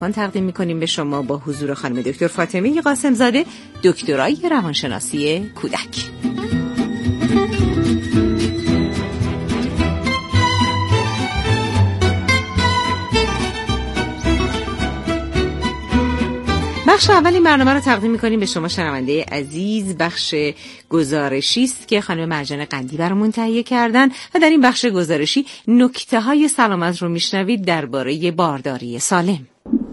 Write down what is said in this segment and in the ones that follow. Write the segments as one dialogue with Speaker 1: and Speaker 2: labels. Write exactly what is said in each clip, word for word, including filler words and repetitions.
Speaker 1: من تقدیم می‌کنیم به شما با حضور خانم دکتر فاطمه قاسم‌زاده، دکترای روانشناسی کودک. بخش اول این برنامه رو تقدیم می‌کنیم به شما شنونده عزیز. بخش گزارشی است که خانم مرجان قندی برامون تهیه کردن و در این بخش گزارشی نکته‌های سلامت رو میشنوید درباره بارداری سالم.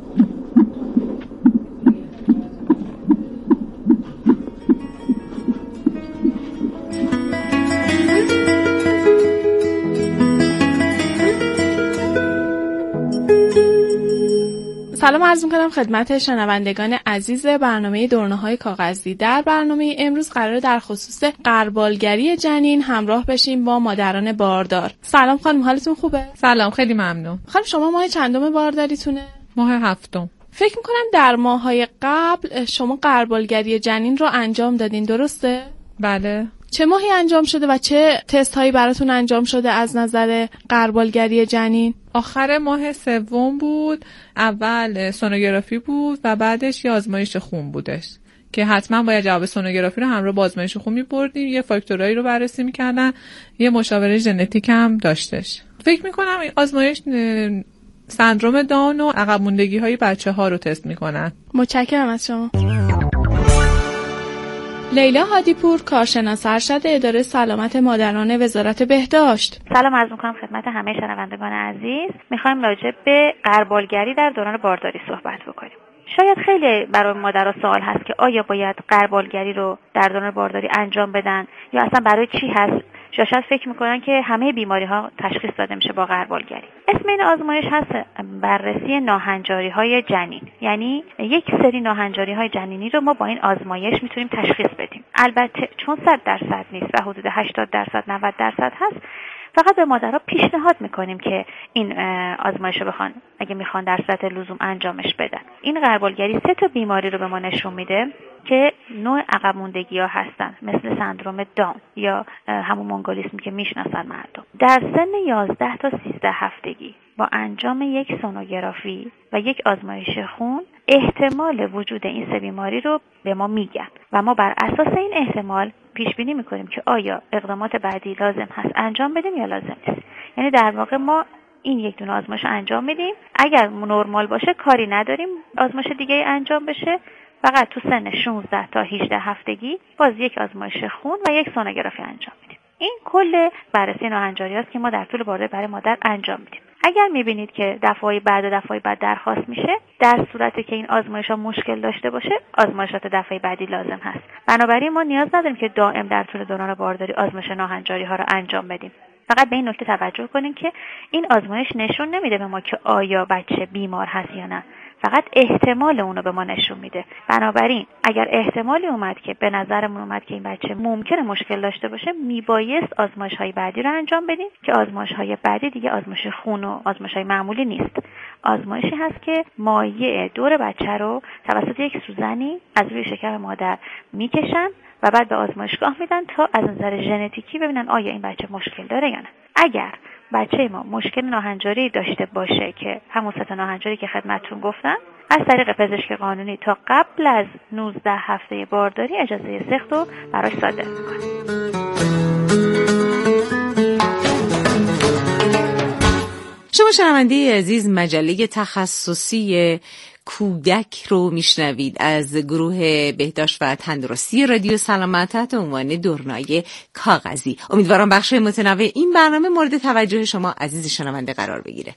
Speaker 2: سلام عرض می‌کنم خدمت شنوندگان عزیز برنامه دورنه‌های کاغذی. در برنامه امروز قراره در خصوص غربالگری جنین همراه بشیم با مادران باردار. سلام خانم، حالتون خوبه؟
Speaker 3: سلام، خیلی ممنون.
Speaker 2: خانم شما ماه چندم بارداریتونه؟
Speaker 3: ماه هفتم.
Speaker 2: فکر می‌کنم در ماه‌های قبل شما غربالگری جنین رو انجام دادین، درسته؟
Speaker 3: بله.
Speaker 2: چه ماهی انجام شده و چه تست هایی براتون انجام شده از نظر غربالگری جنین؟
Speaker 3: آخر ماه سوم بود. اول سونوگرافی بود و بعدش یه آزمایش خون بودش که حتما باید جواب سونوگرافی رو همراه با آزمایش خون می‌بردیم. یه فاکتورایی رو بررسی می‌کردن، یه مشاوره ژنتیک هم داشتش. فکر می‌کنم این آزمایش سندروم داون و عقب موندگی‌های بچه‌ها رو تست می‌کنن.
Speaker 2: متشکرم از شما. لیلا هادیپور، کارشناس ارشد اداره سلامت مادران وزارت بهداشت.
Speaker 4: سلام عرض می‌کنم خدمت همه شنوندگان عزیز. می‌خوایم راجع به غربالگری در دوران بارداری صحبت بکنیم. شاید خیلی برای مادرها سوال هست که آیا باید غربالگری رو در دوران بارداری انجام بدن یا اصلا برای چی هست؟ شاید فکر میکنن که همه بیماری ها تشخیص داده میشه با غربالگری. اسم این آزمایش هست بررسی ناهنجاری های جنین، یعنی یک سری ناهنجاری های جنینی رو ما با این آزمایش میتونیم تشخیص بدیم. البته چون صد درصد نیست و حدود هشتاد درصد نود درصد هست، فقط به مادرها پیشنهاد میکنیم که این آزمایش رو بخوان اگه میخوان در صورت لزوم انجامش بدن. این غربالگری سه تا بیماری رو به ما نشون میده که نوع عقب موندگی‌ها هستن، مثل سندروم داون یا همون مونگولیسم که میشناسن مردم. در سن یازده تا سیزده هفتگی با انجام یک سونوگرافی و یک آزمایش خون احتمال وجود این سه بیماری رو به ما میگن و ما بر اساس این احتمال پیش بینی میکنیم که آیا اقدامات بعدی لازم هست انجام بدیم یا لازم نیست. یعنی در واقع ما این یک دونه آزمایش انجام میدیم، اگر نرمال باشه کاری نداریم آزمایش دیگه انجام بشه، فقط تو سن شانزده تا هجده هفتگی باز یک آزمایش خون و یک سونوگرافی انجام میدیم. این کل بررسی ناهنجاری است که ما در طول بارداری برای مادر انجام میدیم. اگر میبینید که دفعه بعد و دفعه بعد درخواست میشه، در صورتی که این آزمایش‌ها مشکل داشته باشه، آزمایشات دفعه بعدی لازم هست. بنابراین ما نیاز نداریم که دائم در طول دوران بارداری آزمایش ناهنجاری ها رو انجام بدیم. فقط به این نکته توجه کنیم که این آزمایش نشون نمیده به ما که آیا بچه بیمار هست یا نه، فقط احتمال اونو به ما نشون میده. بنابراین اگر احتمالی اومد که به نظرمون اومد که این بچه ممکنه مشکل داشته باشه، میبایست آزمایش‌های بعدی رو انجام بدیم که آزمایش‌های بعدی دیگه آزمایش خون و آزمایش‌های معمولی نیست. آزمایشی هست که مایع دور بچه رو توسط یک سوزنی از روی شکم مادر میکشن و بعد به آزمایشگاه میدن تا از نظر ژنتیکی ببینن آیا این بچه مشکل داره یا نه. اگر بچه ما مشکل ناهنجاری داشته باشه که همون سه تا ناهنجاری که خدمتتون گفتم، از طریق پزشک قانونی تا قبل از نوزده هفته بارداری اجازه سخت رو براش صادر میکنه.
Speaker 1: شما شنونده عزیز مجله تخصصی کودک رو میشنوید از گروه بهداشت و تندرستی رادیو سلامت تحت عنوان دورنای کاغذی. امیدوارم بخش متنوع این برنامه مورد توجه شما عزیز شنونده قرار بگیره.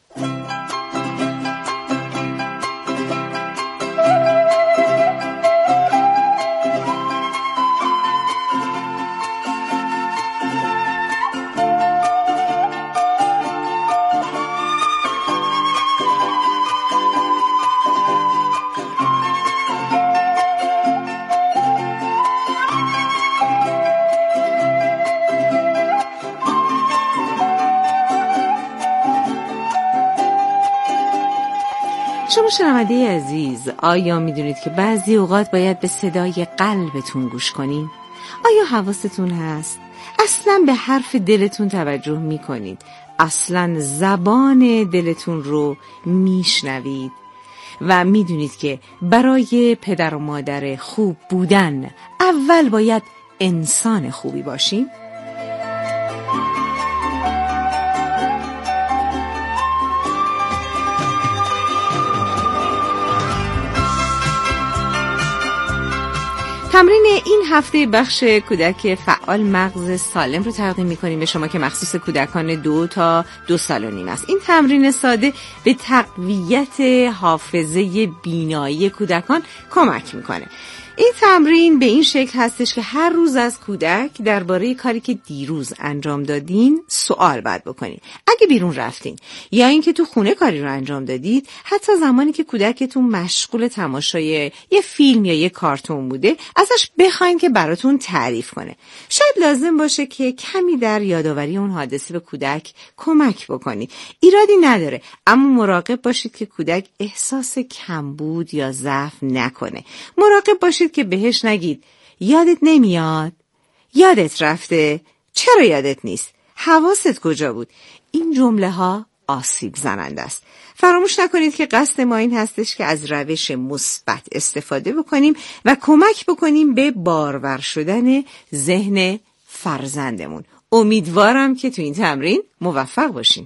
Speaker 1: شما شنونده عزیز، آیا میدونید که بعضی اوقات باید به صدای قلبتون گوش کنین؟ آیا حواستون هست؟ اصلا به حرف دلتون توجه میکنید؟ اصلا زبان دلتون رو میشنوید؟ و میدونید که برای پدر و مادر خوب بودن اول باید انسان خوبی باشیم؟ تمرین این هفته بخش کودک فعال مغز سالم رو تقدیم می‌کنیم به شما که مخصوص کودکان دو تا دو سال و نیم است. این تمرین ساده به تقویت حافظه بینایی کودکان کمک می‌کنه. این تمرین به این شکل هستش که هر روز از کودک درباره کاری که دیروز انجام دادین سوال باید بکنین. اگه بیرون رفتین یا اینکه تو خونه کاری رو انجام دادید، حتی زمانی که کودکتون مشغول تماشای یه فیلم یا یه کارتون بوده، ازش بخواین که براتون تعریف کنه. شاید لازم باشه که کمی در یادآوری اون حادثه به کودک کمک بکنید. ایرادی نداره، اما مراقب باشید که کودک احساس کمبود یا ضعف نکنه. مراقب باشید که بهش نگید یادت نمیاد، یادت رفته، چرا یادت نیست، حواست کجا بود. این جمله ها آسیب زننده است. فراموش نکنید که قصد ما این هستش که از روش مثبت استفاده بکنیم و کمک بکنیم به بارور شدن ذهن فرزندمون. امیدوارم که تو این تمرین موفق باشین.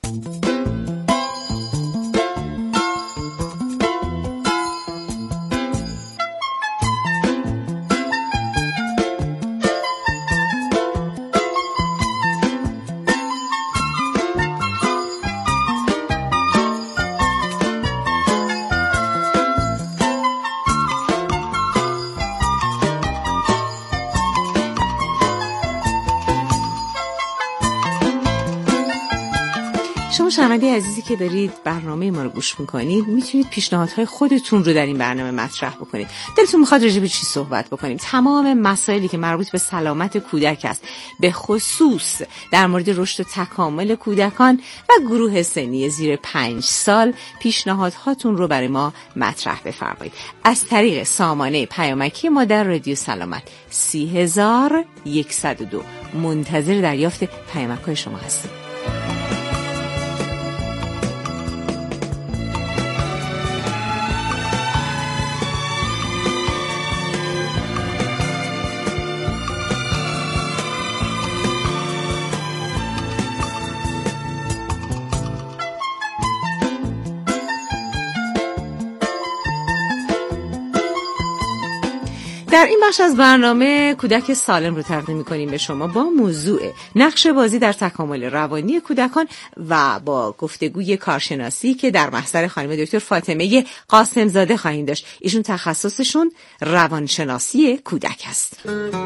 Speaker 1: شما شنونده عزیزی که دارید برنامه ما رو گوش میکنید، میتونید پیشنهادهای خودتون رو در این برنامه مطرح بکنید. دلتون میخواد راجع به چی صحبت بکنیم؟ تمام مسائلی که مربوط به سلامت کودک است، به خصوص در مورد رشد و تکامل کودکان و گروه سنی زیر پنج سال، پیشنهادهاتون رو برای ما مطرح بفرمایید. از طریق سامانه پیامکی ما در رادیو سلامت سی هزار و یکصد و دو منتظر دریافت پیامک‌های شما هستیم. در این بخش از برنامه کودک سالم رو تقدیم می‌کنیم به شما با موضوع نقش بازی در تکامل روانی کودکان و با گفتگوی کارشناسی که در محضر خانم دکتر فاطمه قاسمزاده خواهیم داشت. ایشون تخصصشون روانشناسی کودک است.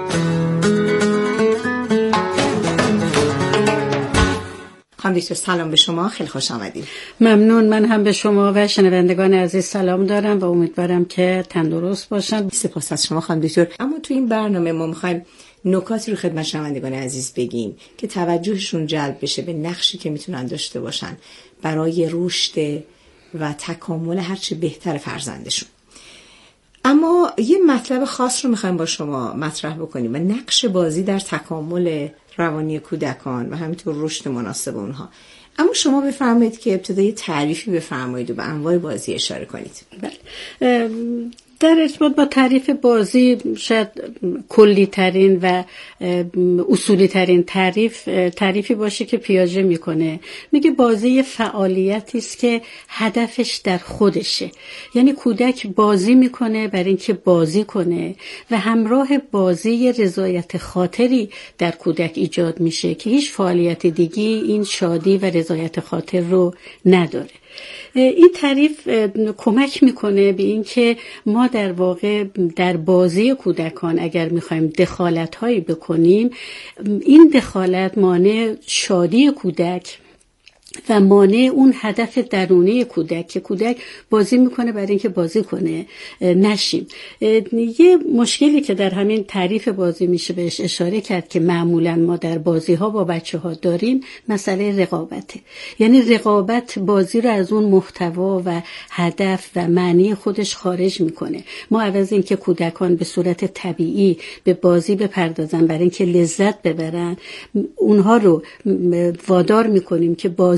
Speaker 1: خانم دکتر سلام به شما، خیلی خوش آمدید.
Speaker 5: ممنون. من هم به شما و شنوندگان عزیز سلام دارم و امیدوارم که تندرست باشن.
Speaker 1: سپاس از شما خانم دکتر. اما تو این برنامه ما می‌خوایم نکاتی رو خدمت شنوندگان عزیز بگیم که توجهشون جلب بشه به نقشی که میتونن داشته باشن برای رشد و تکامل هرچه بهتر فرزندشون. اما یه مطلب خاص رو می‌خوایم با شما مطرح بکنیم و نقش بازی در تکامل روانی کودکان و همینطور رشد مناسب اونها. اما شما بفرمایید که ابتدای تعریفی بفرمایید و به انواع بازی اشاره کنید.
Speaker 5: بله. در ارتباط با تعریف بازی شاید کلی ترین و اصولی ترین تعریف تعریفی باشه که پیاژه میکنه. میگه بازی فعالیتی است که هدفش در خودشه، یعنی کودک بازی میکنه برای اینکه بازی کنه و همراه بازی رضایت خاطری در کودک ایجاد میشه که هیچ فعالیت دیگه این شادی و رضایت خاطر رو نداره. این تعریف کمک میکنه به این که ما در واقع در بازی کودکان اگر میخوایم دخالت هایی بکنیم، این دخالت مانع شادی کودک و مانع اون هدف درونی کودک که کودک بازی میکنه برای اینکه بازی کنه نشیم. یه مشکلی که در همین تعریف بازی میشه بهش اشاره کرد که معمولا ما در بازی ها با بچه ها داریم، مسئله رقابته. یعنی رقابت بازی رو از اون محتوا و هدف و معنی خودش خارج میکنه. ما عوض این که کودکان به صورت طبیعی به بازی بپردازن برای اینکه لذت ببرن، اونها رو وادار میکنیم که بازی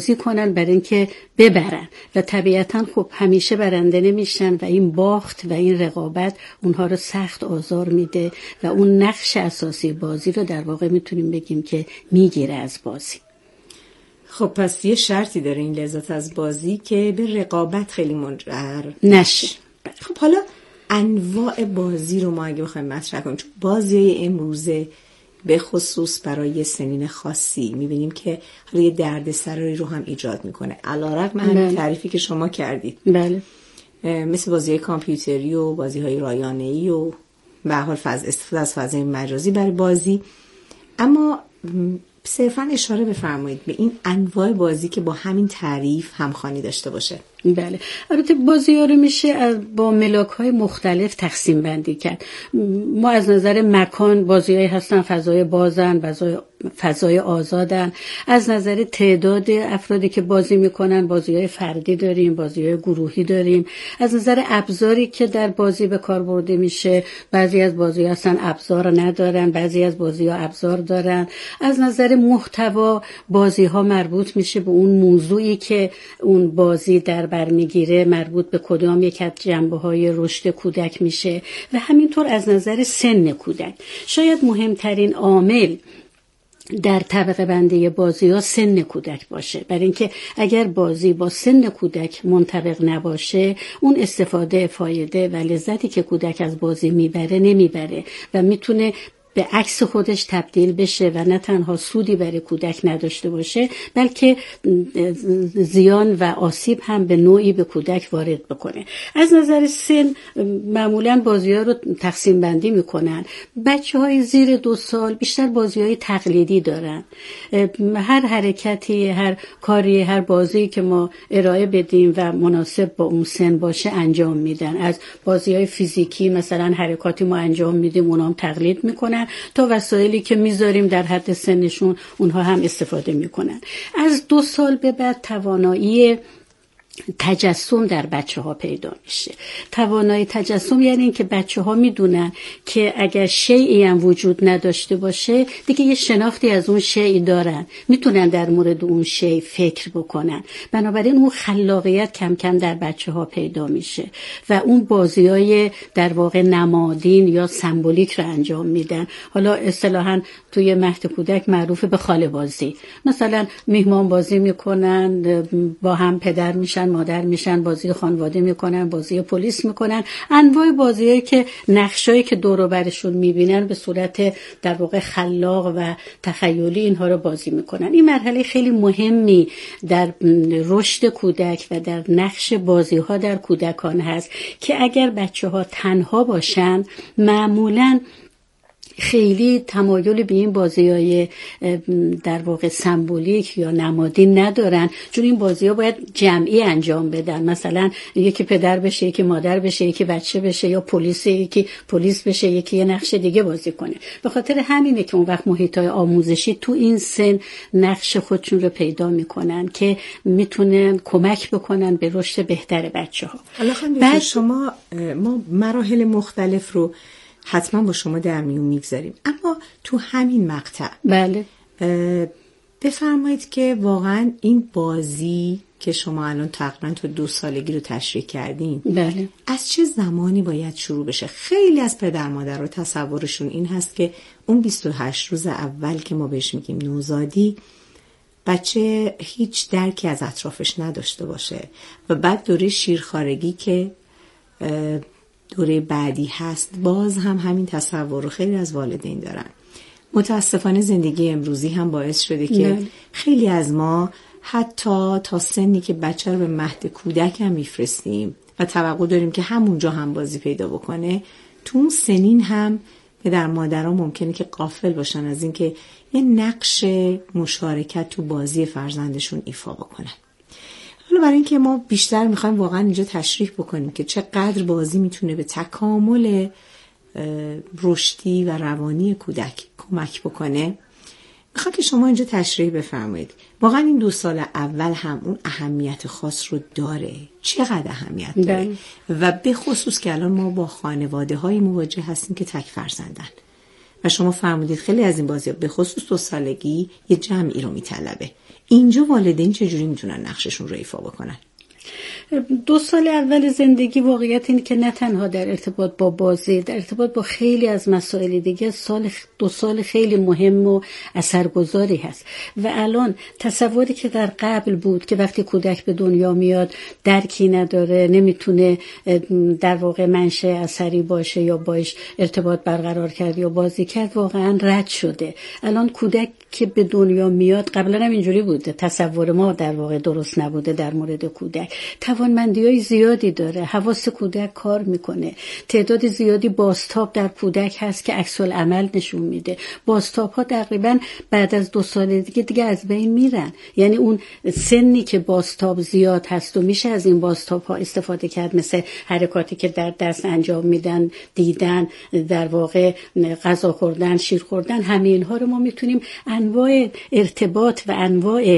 Speaker 5: بازی کنن برای اینکه ببرن و طبیعتا خب همیشه برنده نمیشن و این باخت و این رقابت اونها رو سخت آزار میده و اون نقش اساسی بازی رو در واقع میتونیم بگیم که میگیره از بازی.
Speaker 1: خب پس یه شرطی داره این لذت از بازی که به رقابت خیلی منجر
Speaker 5: نشه.
Speaker 1: خب حالا انواع بازی رو ما اگه بخوایم مطرح کنیم، چون بازی امروزه به خصوص برای سنین خاصی میبینیم که حالا یه دردسرایی رو هم ایجاد میکنه علیرغم همین تعریفی که شما کردید.
Speaker 5: بله.
Speaker 1: مثل بازی‌های کامپیوتری و بازی‌های رایانه‌ای و به هر حال فاز استفاده از فضای مجازی برای بازی. اما صرفاً اشاره بفرمایید به این انواع بازی که با همین تعریف همخوانی داشته باشه.
Speaker 5: بله، البته بازی‌ها رو میشه با ملاک‌های مختلف تقسیم بندی کرد. ما از نظر مکان بازی‌هایی هستن فضای بازن، فضای فضای آزادن. از نظر تعداد افرادی که بازی میکنن بازی‌های فردی داریم، بازی‌های گروهی داریم. از نظر ابزاری که در بازی به کار برده میشه، بعضی از بازی‌ها هستن ابزار ندارن، بعضی از بازی‌ها ابزار دارن. از نظر محتوا بازی‌ها مربوط میشه به اون موضوعی که اون بازی در بر میگیره، مربوط به کدام یک از جنبه‌های رشد کودک میشه و همینطور از نظر سن کودک. شاید مهمترین عامل در طبقه بندی بازی ها سن کودک باشه، برای اینکه اگر بازی با سن کودک منطبق نباشه اون استفاده فایده و لذتی که کودک از بازی میبره نمیبره و میتونه به عکس خودش تبدیل بشه و نه تنها سودی برای کودک نداشته باشه بلکه زیان و آسیب هم به نوعی به کودک وارد بکنه. از نظر سن معمولاً بازی‌ها رو تقسیم بندی میکنن. بچه‌های زیر دو سال بیشتر بازی‌های تقلیدی دارن. هر حرکتی، هر کاری، هر بازی که ما ارائه بدیم و مناسب با اون سن باشه انجام میدن. از بازی‌های فیزیکی مثلا حرکاتی ما انجام میدیم اونها هم تقلید میکنن تا وسایلی که میذاریم در حد سنشون اونها هم استفاده میکنن. از دو سال به بعد توانایی تجسم در بچه ها پیدا میشه. توانایی تجسم یعنی این که بچه ها میدونن که اگر شیئی هم وجود نداشته باشه دیگه یه شناختی از اون شیئی دارن، میتونن در مورد اون شیء فکر بکنن. بنابراین اون خلاقیت کم کم در بچه ها پیدا میشه و اون بازیای در واقع نمادین یا سمبولیک رو انجام میدن. حالا اصطلاحاً توی مهد کودک معروف به خاله بازی، مثلا میهمان بازی میکنن، با هم پدر میشن مادر میشن، بازی خانواده میکنن، بازی پلیس میکنن، انواع بازیایی که نقشایی که دور و برشون میبینن به صورت در واقع خلاق و تخیلی اینها رو بازی میکنن. این مرحله خیلی مهمی در رشد کودک و در نقش بازیها در کودکان هست که اگر بچه‌ها تنها باشن معمولاً خیلی تمایل به این بازی‌های در واقع سمبولیک یا نمادی ندارن، چون این بازی‌ها باید جمعی انجام بدن. مثلا یکی پدر بشه، یکی مادر بشه، یکی بچه بشه، یا پلیس یکی پلیس بشه، یکی یه نقش دیگه بازی کنه. به خاطر همینه که اون وقت محیط‌های آموزشی تو این سن نقش خودشون رو پیدا میکنن که میتونن کمک بکنن به رشد بهتر بچه‌ها.
Speaker 1: بعد شما ما مراحل مختلف رو حتما با شما در میون میگذاریم، اما تو همین مقطع
Speaker 5: بله
Speaker 1: بفرمایید که واقعا این بازی که شما الان تقریبا تو دو سالگی رو تشریح کردین
Speaker 5: بله
Speaker 1: از چه زمانی باید شروع بشه؟ خیلی از پدر مادر رو تصورشون این هست که اون بیست و هشت روز اول که ما بهش میگیم نوزادی بچه هیچ درکی از اطرافش نداشته باشه و بعد دوره شیرخوارگی که دوره بعدی هست باز هم همین تصور رو خیلی از والدین دارن. متاسفانه زندگی امروزی هم باعث شده که نه. خیلی از ما حتی تا سنی که بچه رو به مهد کودک هم میفرستیم و توقع داریم که همونجا هم بازی پیدا بکنه، تو اون سنین هم پدر مادرها ممکنه که غافل باشن از این که یه نقش مشارکت تو بازی فرزندشون ایفا بکنن. حالا برای اینکه ما بیشتر میخوایم واقعا اینجا تشریح بکنیم که چقدر بازی میتونه به تکامل رشدی و روانی کودک کمک بکنه، میخوام که شما اینجا تشریح بفرمایید واقعا این دو سال اول هم اون اهمیت خاص رو داره، چقدر اهمیت داره دن. و به خصوص که الان ما با خانواده های مواجه هستیم که تک فرزندن و شما فرمودید خیلی از این بازی ها به خصوص دو سالگی یه جمعی رو میطلبه. اینجا والدین چجوری میتونن نقششون رو ایفا بکنن؟
Speaker 5: دو سال اول زندگی واقعیت اینه که نه تنها در ارتباط با بازی، در ارتباط با خیلی از مسائل دیگه سال دو سال خیلی مهم و اثرگذاری هست. و الان تصوری که در قبل بود که وقتی کودک به دنیا میاد درکی نداره، نمیتونه در واقع منشأ اثری باشه یا باش ارتباط برقرار کرد یا بازی کرد، واقعا رد شده. الان کودک که به دنیا میاد، قبلا هم اینجوری بوده، تصور ما در واقع درست نبوده در مورد کودک. توانمندی‌های زیادی داره، حواس کودک کار میکنه، تعداد زیادی بازتاب در کودک هست که عکس العمل نشون میده. بازتاب‌ها تقریبا بعد از دو سال دیگه دیگه از بین میرن. یعنی اون سنی که بازتاب زیاد هست و میشه از این بازتاب‌ها استفاده کرد، مثل حرکاتی که در دست انجام میدن، دیدن، در واقع غذا خوردن، شیر خوردن، همه اینها رو ما میتونیم انواع ارتباط و انواع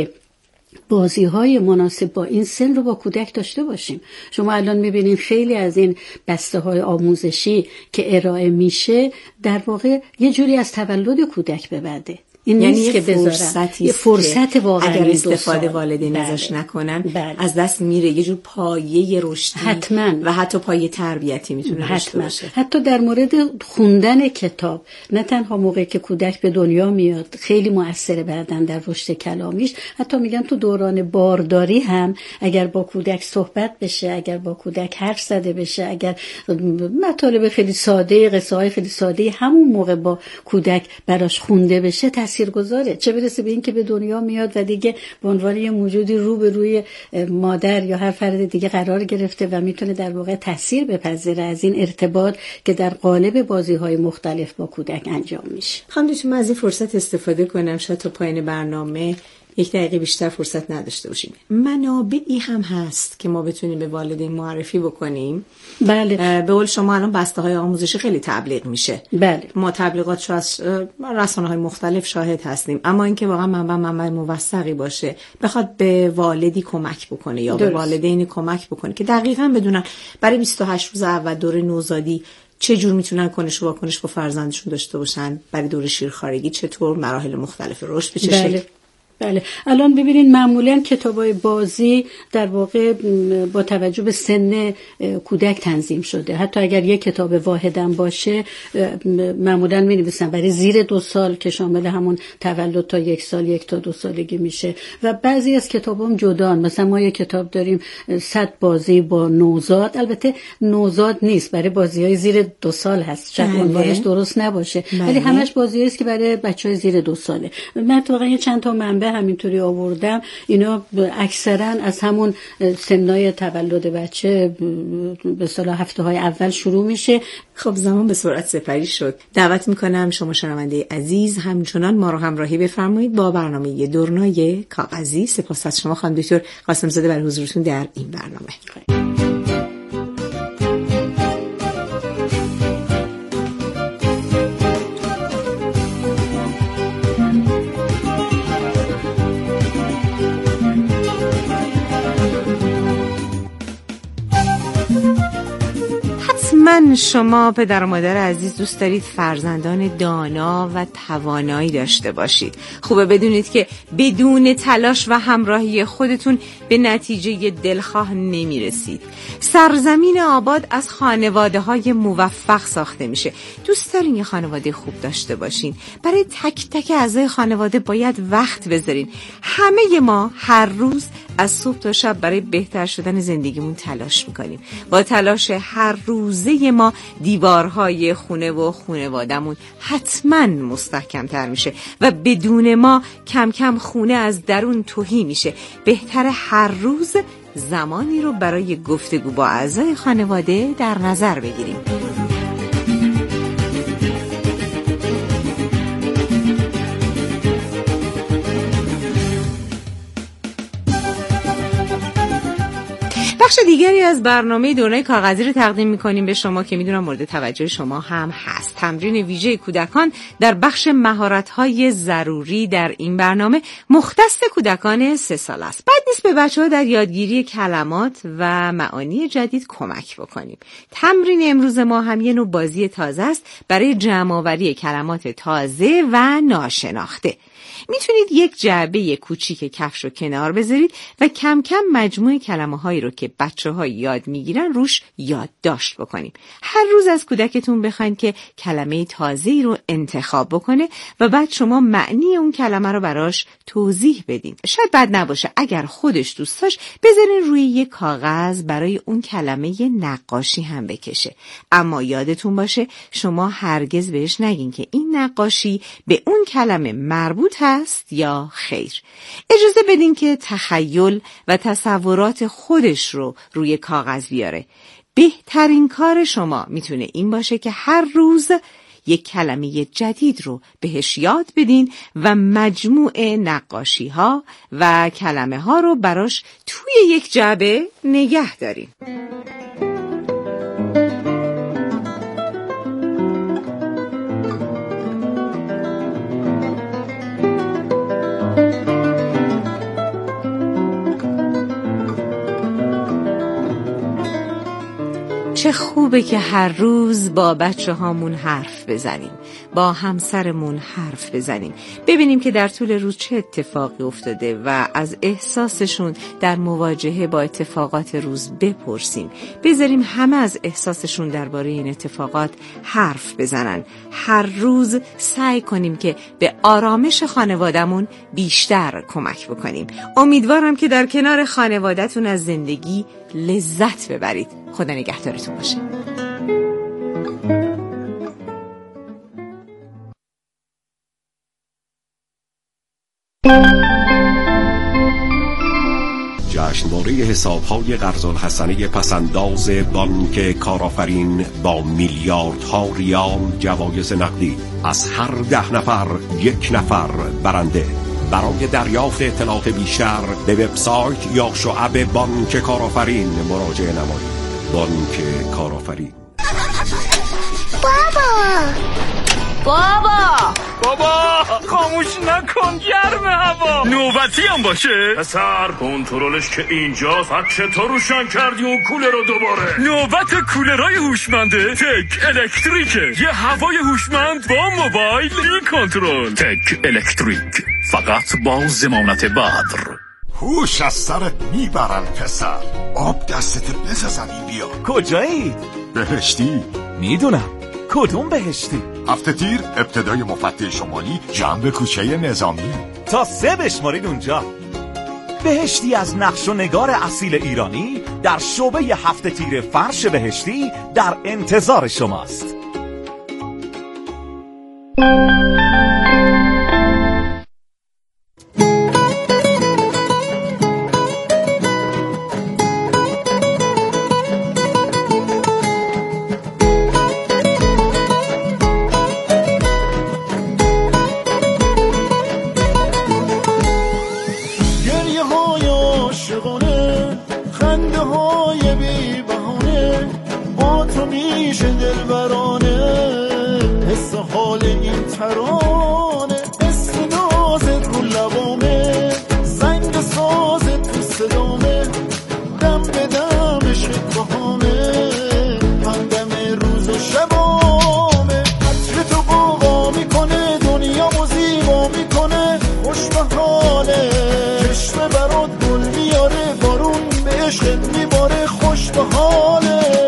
Speaker 5: بازی های مناسب با این سن رو با کودک داشته باشیم. شما الان میبینید خیلی از این بسته های آموزشی که ارائه میشه در واقع یه جوری از تولد کودک به بعده. این
Speaker 1: یعنی
Speaker 5: نیست که بذارن یه فرصت واقعا
Speaker 1: اگر استفاده والدین ازش نکنن بله. از دست میره، یه جور پایه رشدی
Speaker 5: حتما
Speaker 1: و حتی پایه تربیتی میتونه داشته باشه.
Speaker 5: حتی در مورد خوندن کتاب، نه تنها موقعی که کودک به دنیا میاد خیلی مؤثره بعدن در رشد کلامیش، حتی میگن تو دوران بارداری هم اگر با کودک صحبت بشه، اگر با کودک حرف زده بشه، اگر مطالب خیلی ساده، قصه های خیلی ساده همون موقع با کودک براش خونده بشه تاثیرگذاره. چه برسه به این که به دنیا میاد و دیگه به عنوان یه موجودی رو به روی مادر یا هر فرد دیگه قرار گرفته و میتونه در واقع تاثیر بپذیره از این ارتباط که در قالب بازی‌های مختلف با کودک انجام میشه.
Speaker 1: خانم دکتر، من از این فرصت استفاده کنم، شاید تا پایان برنامه یک دقیقه بیشتر فرصت نداشته باشیم. منابعی هم هست که ما بتونیم به والدین معرفی بکنیم.
Speaker 5: بله.
Speaker 1: به قول شما الان بسته های آموزشی خیلی تبلیغ میشه.
Speaker 5: بله.
Speaker 1: ما تبلیغاتشو از رسانه های مختلف شاهد هستیم، اما اینکه واقعا منبع منبع موثقی باشه، بخواد به والدی کمک بکنه یا درست. به والدین کمک بکنه که دقیقاً بدونن برای بیست و هشت روز اول دوره نوزادی چه جور میتونن کنش و واکنش با فرزندشون داشته باشن، برای دوره شیرخوارگی چطور، مراحل مختلف رشد به چه
Speaker 5: بله.
Speaker 1: شکل.
Speaker 5: بله. الان ببینید معمولا کتابای بازی در واقع با توجه به سن کودک تنظیم شده. حتی اگر یک کتاب واحدم باشه معمولا می نویسن برای زیر دو سال که شامل همون تولد تا یک سال، یک تا دو سالگی میشه. و بعضی از کتابام جدان، مثلا ما یک کتاب داریم صد بازی با نوزاد. البته نوزاد نیست، برای بازی‌های زیر دو سال هست، شاید عنوانش درست نباشه، ولی همش بازی‌هایی است که برای بچه‌های زیر دو ساله. من واقعا چند تا منبع همینطوری آوردم، اینا اکثرا از همون سنای تولد بچه به اصطلاح هفته های اول شروع میشه.
Speaker 1: خب زمان به سرعت سپری شد. دعوت میکنم شما شنونده عزیز همچنان ما رو همراهی بفرمایید با برنامه دورنای کاغذی. سپاس از شما خانم دکتر قاسم زاده برای حضورتون در این برنامه. من شما پدر و مادر عزیز دوست دارید فرزندان دانا و توانایی داشته باشید. خوبه بدونید که بدون تلاش و همراهی خودتون به نتیجه دلخواه نمیرسید. سرزمین آباد از خانواده های موفق ساخته میشه. دوست دارین یه خانواده خوب داشته باشین. برای تک تک اعضای خانواده باید وقت بذارین. همه ما هر روز از صبح تا شب برای بهتر شدن زندگیمون تلاش میکنیم. با تلاش هر روزه ما دیوارهای خونه و خانواده‌مون حتما مستحکم‌تر میشه و بدون ما کم کم خونه از درون تهی میشه. بهتره هر روز زمانی رو برای گفتگو با اعضای خانواده در نظر بگیریم. بخش دیگری از برنامه دورنای کاغذی رو تقدیم می‌کنیم به شما که میدونم مورد توجه شما هم هست. تمرین ویژه کودکان در بخش مهارت‌های ضروری در این برنامه مختص کودکان سه سال است. بد نیست به بچه‌ها در یادگیری کلمات و معانی جدید کمک بکنیم. تمرین امروز ما هم یه نوع بازی تازه است برای جمع‌آوری کلمات تازه و ناشناخته. میتونید یک جعبه کوچیک کفش رو کنار بذارید و کم کم مجموع کلمه هایی رو که بچه ها یاد میگیرن روش یادداشت بکنیم. هر روز از کودکتون بخواید که کلمه تازه‌ای رو انتخاب بکنه و بعد شما معنی اون کلمه رو براش توضیح بدین. شاید بد نباشه اگر خودش دوست داشت بذارین روی یک کاغذ برای اون کلمه یه نقاشی هم بکشه. اما یادتون باشه شما هرگز بهش نگین که این نقاشی به اون کلمه مربوط هست یا خیر. اجازه بدین که تخیل و تصورات خودش رو روی کاغذ بیاره. بهترین کار شما میتونه این باشه که هر روز یک کلمه جدید رو بهش یاد بدین و مجموعه نقاشی ها و کلمه ها رو براش توی یک جعبه نگه دارین. چه خوبه که هر روز با بچه هامون حرف بزنیم، با همسرمون حرف بزنیم، ببینیم که در طول روز چه اتفاقی افتاده و از احساسشون در مواجهه با اتفاقات روز بپرسیم، بذاریم همه از احساسشون درباره این اتفاقات حرف بزنن. هر روز سعی کنیم که به آرامش خانوادهمون بیشتر کمک بکنیم. امیدوارم که در کنار خانوادهتون از زندگی لذت ببرید. خدا نگهدارتون باشه.
Speaker 6: جشنواره حساب‌های قرض‌الحسنه پسنداز بانک کارآفرین با میلیاردها ریال جوایز نقدی. از هر ده نفر یک نفر برنده. برای دریافت اطلاعات بیشتر به وبسایت یا شعب بانک کارآفرین مراجعه نمایید. بانک کارآفرین.
Speaker 7: بابا بابا
Speaker 8: بابا خاموش نکن، گرم هوا. نوبتی هم باشه پسر، کنترلش که اینجاست. حد چطور روشن کردی اون کولر رو دوباره؟ نوبت کولرهای هوشمنده تک الکتریکه. یه هوای هوشمند با موبایل بی کنترل. تک الکتریک، فقط با ضمانت بدر.
Speaker 9: هوش از سرت میبرن پسر. آب دستت بزنی بیا.
Speaker 10: کجایی؟
Speaker 9: بهشتی.
Speaker 10: میدونم. کدوم بهشتی؟
Speaker 9: هفته تیر ابتدای مفتح شمالی جنب کوچه نظامی.
Speaker 10: تا سه بشمارید اونجا. بهشتی از نقش و نگار اصیل ایرانی در شعبه هفته تیر فرش بهشتی در انتظار شماست.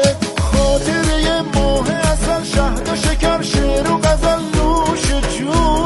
Speaker 11: خاطره ماه اصل شهد شکر شعر و غزل نوش جون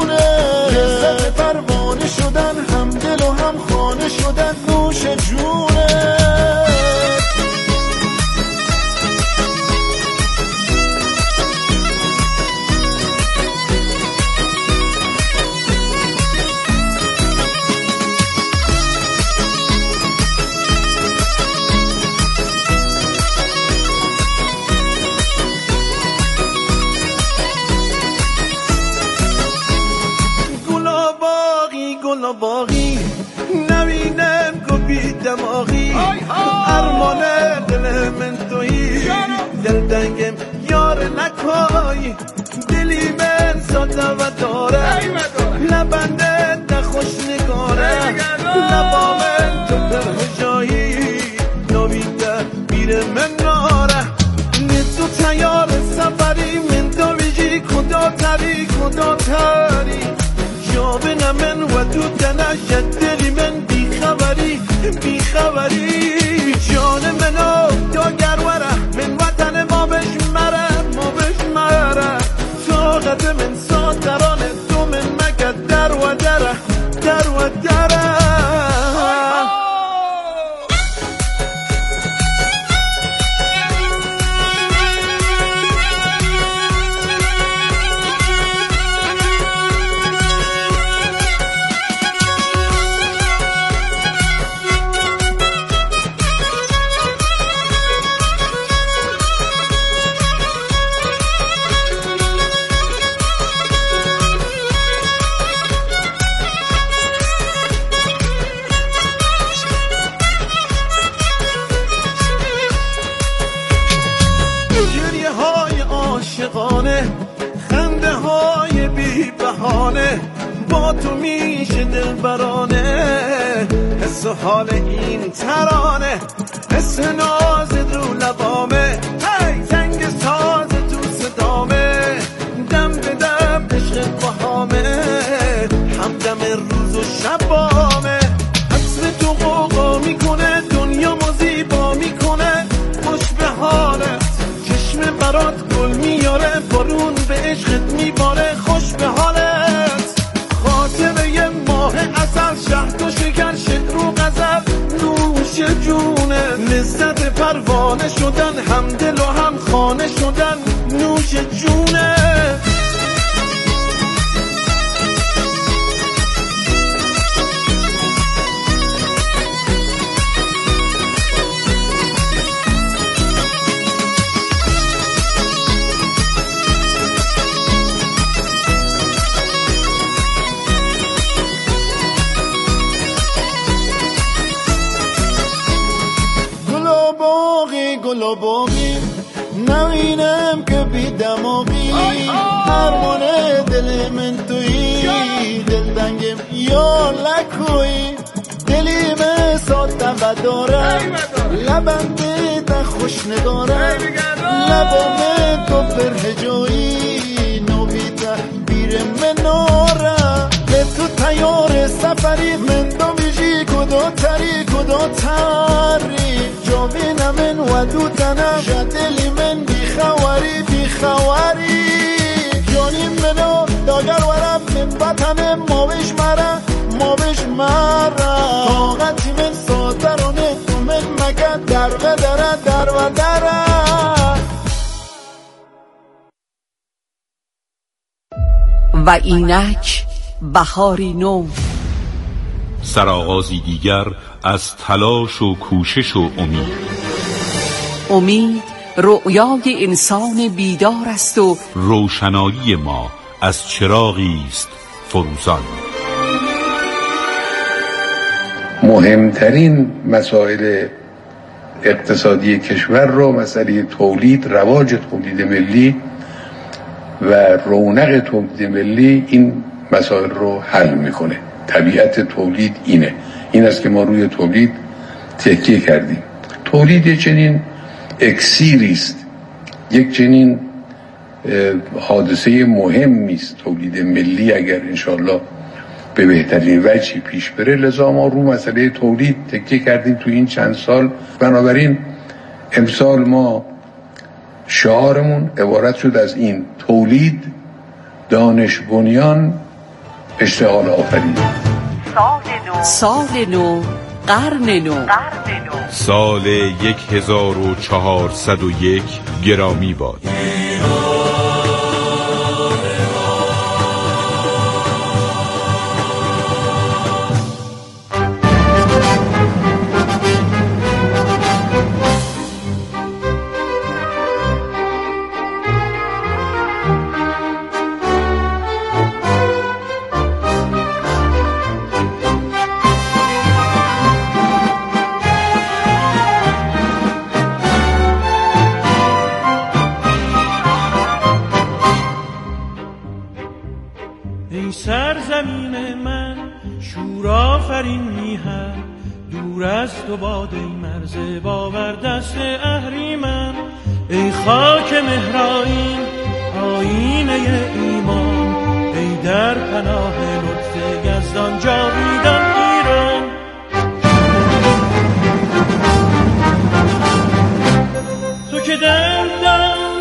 Speaker 11: دلتنگم یار نکای دلی من ساده و داره لبنده خوش نگاره لبامن تو پر جایی نویده بیره من ناره تو تیار سفری من تو بیجی کدا تری کدا تری جابن من و تو تنشد دلی من بیخبری بیخبری جان منو داگر وره من وطن ما بشمره ما بشمره طاقت من ساترانه تو من مکد در و دره در و دره خنده های بی بهانه با تو میشه دل برانه حس و حال این ترانه حس نازت رو لبامه هی تنگ ساز تو صدامه دم به دم عشق بهامه همدم روز و شبامه عطر تو قوقا میکنه دنیا ما زیبا میکنه خوش به حالت چشم برات گل میاره بارون به عشقت میباره خوش به حالت خاطره یه ماه عسل شهد و شکر شعر و غزل نوش جونه لذت پروانه شدن هم دل و هم خانه شدن نوش جونه گل و باقی نوینم که بی دماغی هرمانه دل من تویی دل دنگم یا لکوی دلی من ساده و داره لبنده ده خوش نگاره لبامه تو پر هجایی نویده بیر مناره به تو تیار سفری من دو بیجی کدا تری کدا تری جاوین من و دوتنم جدلی من بیخواری بیخواری جانی منو داگر ورم من وطن ما بش مره ما بش مره طاقتی من ساترانه تو من مکن در و دره در و دره
Speaker 12: و اینک بهاری نو
Speaker 13: سرآغازی دیگر از تلاش و کوشش و امید.
Speaker 12: امید رؤیای انسان بیدار است و
Speaker 13: روشنایی ما از چراغی است فروزان.
Speaker 14: مهمترین مسائل اقتصادی کشور رو مسئله تولید، رواج تولید ملی و رونق تولید ملی این مسائل رو حل میکنه. طبیعت تولید اینه، این است که ما روی تولید تکیه کردیم. تولید چنین اکسیری است، یک چنین حادثه مهمی است تولید ملی اگر انشالله به بهترین وجهی پیش بره. لذا ما رو مسئله تولید تکیه کردیم تو این چند سال. بنابراین امسال ما شعارمون عبارت شد از این: تولید، دانش بنیان، اشتغال آفرین.
Speaker 12: سال نو، قرن نو،
Speaker 13: سال یک هزار و چهارصد و یک گرامی باد.
Speaker 15: زمین من شور آفرین میهن دور از تو باد ای مرز باور دست اهریمن ای خاک مهرائین آینه ایمان ای در پناه لطف یزدان جا